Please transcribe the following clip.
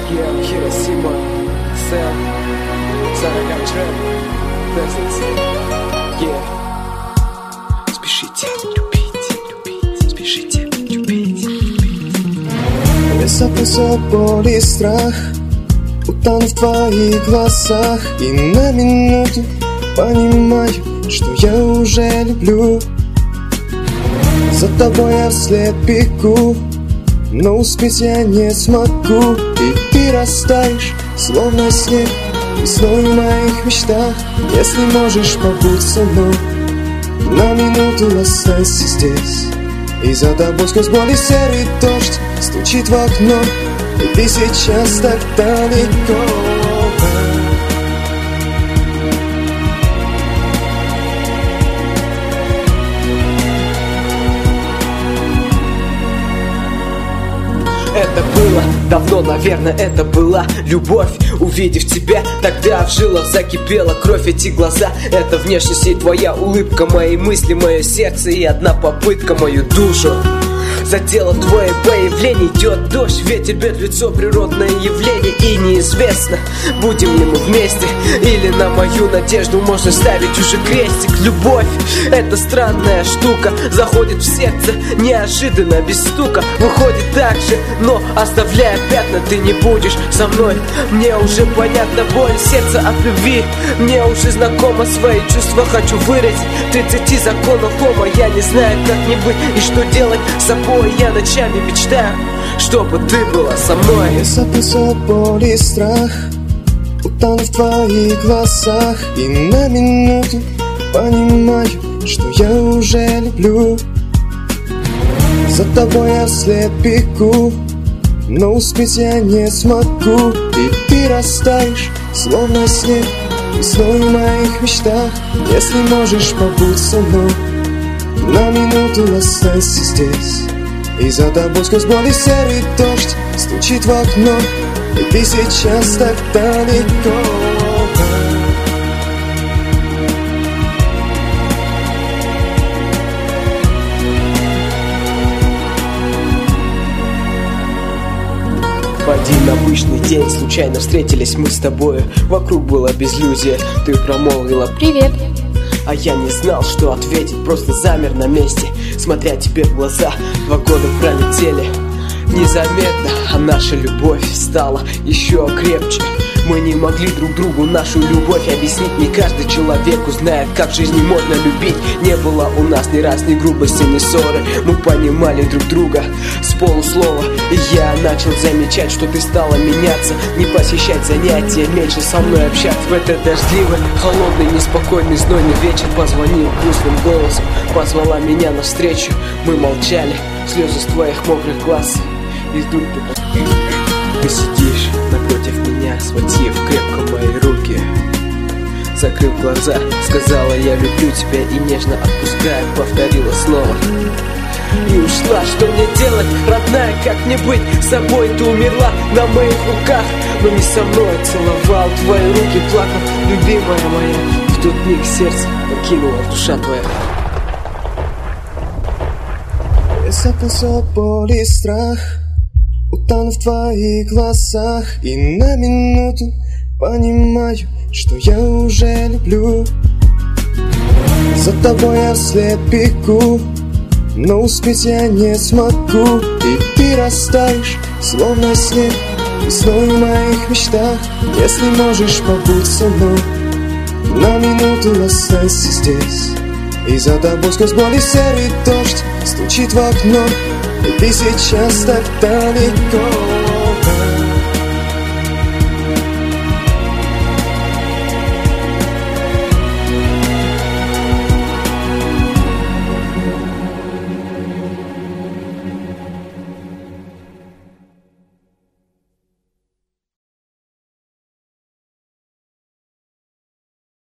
Yeah, Хиросима, Сэм, Сараган Трэп, Presence. Yeah. Спешите любить, спешите любить. Высоко боль и страх, утону в твоих глазах. И на минуту понимаю, что я уже люблю. За тобой я вслед бегу, но успеть я не смогу. И ты растаешь, словно снег, весной в моих мечтах. Если можешь, побудь со мной, на минуту останься здесь. И за тобой сквозь боль и серый дождь стучит в окно, и ты сейчас так далеко. Это было давно, наверное, это была любовь. Увидев тебя, тогда в жилах закипела кровь. Эти глаза, это внешность и твоя улыбка, мои мысли, мое сердце и одна попытка мою душу задело твое появление. Идет дождь, ветер бьет в лицо, природное явление. И неизвестно, будем ли мы вместе, или на мою надежду можно ставить уже крестик. Любовь, это странная штука, заходит в сердце неожиданно, без стука. Выходит так же, но оставляя пятна. Ты не будешь со мной, мне уже понятна боль сердца от любви. Мне уже знакомо свои чувства, хочу вырыть 30 законов Ома. Я не знаю, как мне быть и что делать с собой. Я ночами мечтаю, чтобы ты была со мной. Я записал боль и страх, утону в твоих глазах. И на минуту понимаю, что я уже люблю. За тобой я вслед бегу, но успеть я не смогу. И ты растаешь, словно снег, весной в моих мечтах. Если можешь, побудь со мной, на минуту останься здесь. И за тобой сквозь боль и серый дождь стучит в окно, и ты сейчас так далеко. В один обычный день случайно встретились мы с тобою. Вокруг была безлюдие, ты промолвила «Привет». А я не знал, что ответить, просто замер на месте, смотря тебе в глаза. 2 года пролетели незаметно, а наша любовь стала еще крепче. Мы не могли друг другу нашу любовь объяснить. Не каждый человек узнает, как в жизни можно любить. Не было у нас ни раз ни грубости, ни ссоры. Мы понимали друг друга с полуслова. И я начал замечать, что ты стала меняться, не посещать занятия, меньше со мной общаться. В этот дождливый, холодный, неспокойный, знойный вечер позвонил грустным голосом, позвала меня навстречу. Мы молчали, слезы с твоих мокрых глаз. И вдруг ты сидишь напротив меня, схватив крепко мои руки. Закрыв глаза, сказала я люблю тебя, и нежно отпуская, повторила снова. И ушла, что мне делать, родная, как мне быть с собой? Ты умерла на моих руках, но не со мной. Целовал твои руки, плакал, любимая моя. В тот миг сердце покинула душа твоя. Я записал боль и страх, утону в твоих глазах. И на минуту понимаю, что я уже люблю. За тобой я вслед бегу, но успеть я не смогу. И ты растаешь, словно снег, весной в моих мечтах. Если можешь, побудь со мной, на минуту останься здесь. И за тобой сквозь боль и серый дождь стучит в окно, и ты сейчас так далеко.